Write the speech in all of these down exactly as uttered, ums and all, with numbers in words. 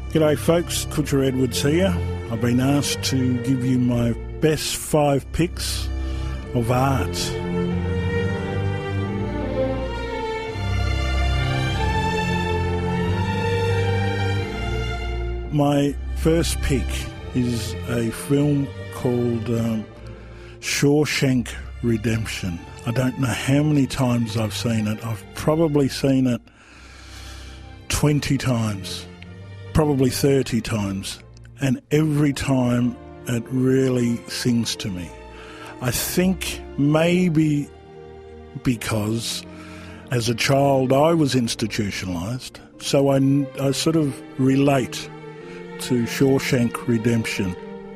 G'day folks, Kutcher Edwards here. I've been asked to give you my best five picks of art. My first pick is a film called um, Shawshank Redemption. I don't know how many times I've seen it. I've probably seen it twenty times. Probably thirty times, and every time it really sings to me. I think maybe because as a child I was institutionalised, so I, I sort of relate to Shawshank Redemption.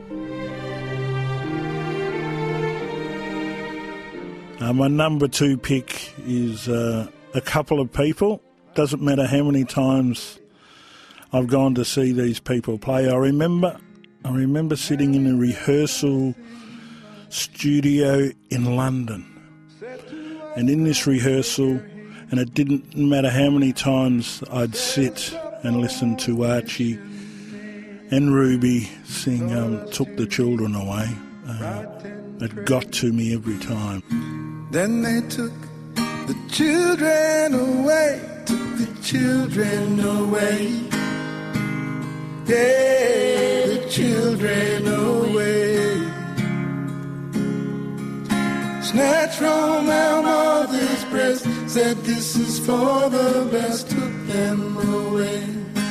Uh, my number two pick is uh, a couple of people. Doesn't matter how many times I've gone to see these people play. I remember I remember sitting in a rehearsal studio in London. And in this rehearsal, and it didn't matter how many times I'd sit and listen to Archie and Ruby sing um, Took the Children Away. Uh, it got to me every time. Then they took the children away, took the children away. Yeah, the children away. Snatched from our mother's breast, said this is for the best, took them away.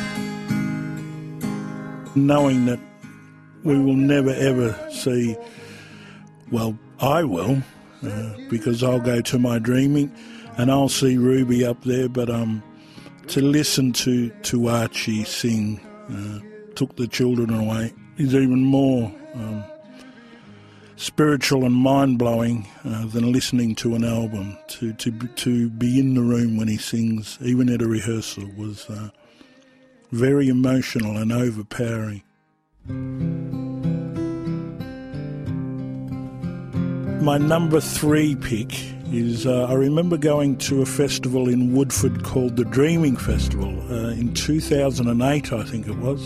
Knowing that we will never ever see, well, I will, uh, because I'll go to my dreaming and I'll see Ruby up there, but um, to listen to, to Archie sing Uh, Took the Children Away is even more um, spiritual and mind-blowing uh, than listening to an album. To, to, to be in the room when he sings, even at a rehearsal, was uh, very emotional and overpowering. My number three pick is, uh, I remember going to a festival in Woodford called the Dreaming Festival uh, in two thousand eight, I think it was.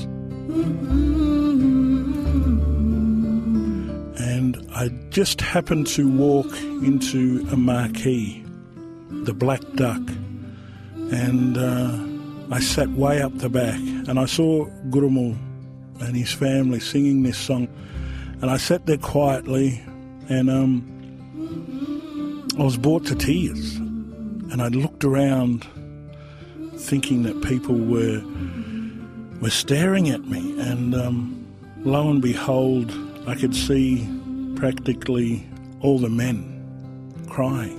And I just happened to walk into a marquee, the Black Duck, and uh, I sat way up the back and I saw Gurumul and his family singing this song, and I sat there quietly and um, I was brought to tears, and I looked around thinking that people were were staring at me, and um, lo and behold, I could see practically all the men crying.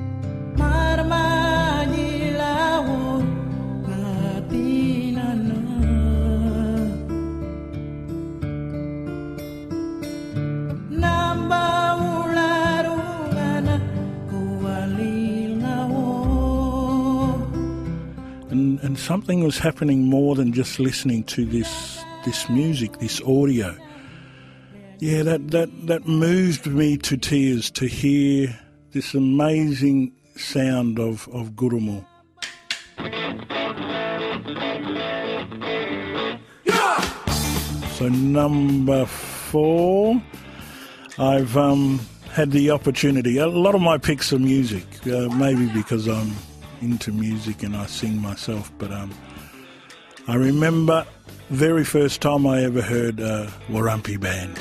And, and something was happening more than just listening to this this music, this audio. Yeah, that, that, that moved me to tears to hear this amazing sound of, of Gurumul. Yeah! So number four, I've um, had the opportunity. A lot of my picks are music, uh, maybe because I'm into music and I sing myself, but um, I remember very first time I ever heard uh, Warumpi Band.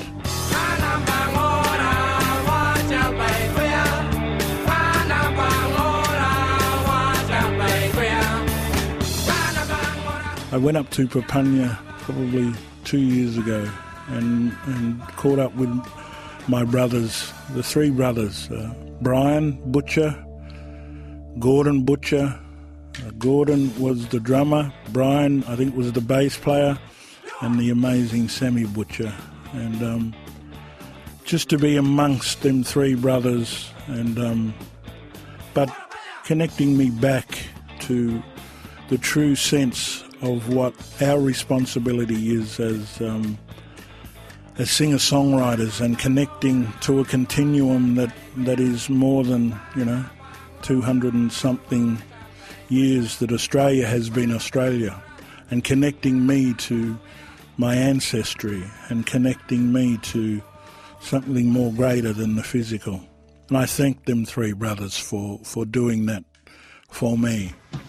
I went up to Papunya probably two years ago and, and caught up with my brothers, the three brothers, uh, Brian Butcher, Gordon Butcher. Uh, Gordon was the drummer, Brian I think was the bass player, and the amazing Sammy Butcher. And um, just to be amongst them three brothers, and um, but connecting me back to the true sense of what our responsibility is as um, as singer-songwriters, and connecting to a continuum that, that is more than, you know, two hundred and something years that Australia has been Australia. and connecting me to my ancestry and connecting me to something more greater than the physical. And I thank them three brothers for, for doing that for me.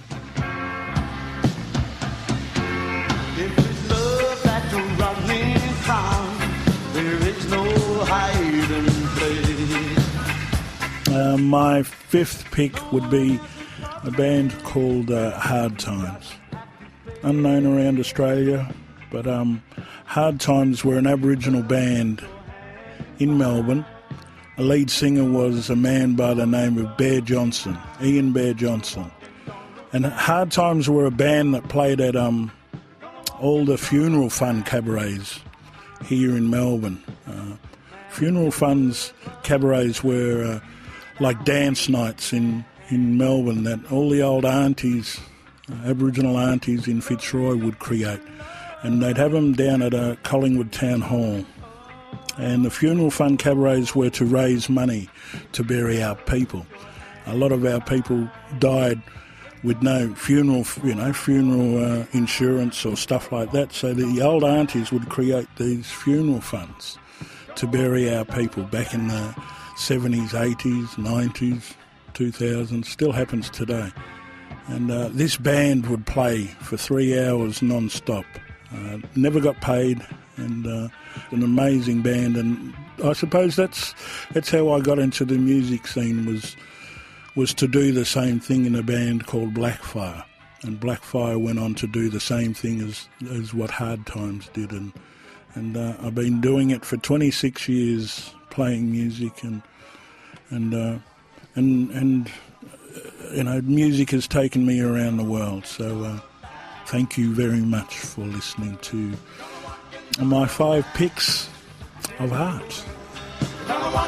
If it's love that you're running from, there is no hiding place. Uh, my fifth pick would be a band called uh, Hard Times. Unknown around Australia, but um, Hard Times were an Aboriginal band in Melbourne. The lead singer was a man by the name of Bear Johnson, Ian Bear Johnson. And Hard Times were a band that played at um, all the funeral fund cabarets here in Melbourne. Uh, funeral funds cabarets were uh, like dance nights in, in Melbourne that all the old aunties, uh, Aboriginal aunties in Fitzroy would create. And they'd have them down at uh, Collingwood Town Hall. And the funeral fund cabarets were to raise money to bury our people. A lot of our people died with no funeral, you know, funeral uh, insurance or stuff like that. So the old aunties would create these funeral funds to bury our people back in the seventies, eighties, nineties, two thousands. Still happens today. And uh, this band would play for three hours non-stop. Uh, never got paid, and uh, an amazing band. And I suppose that's that's how I got into the music scene, was was to do the same thing in a band called Blackfire. And Blackfire went on to do the same thing as as what Hard Times did. And and uh, I've been doing it for twenty-six years, playing music, and and uh, and and uh, you know, music has taken me around the world. So. Uh, Thank you very much for listening to my five picks of art.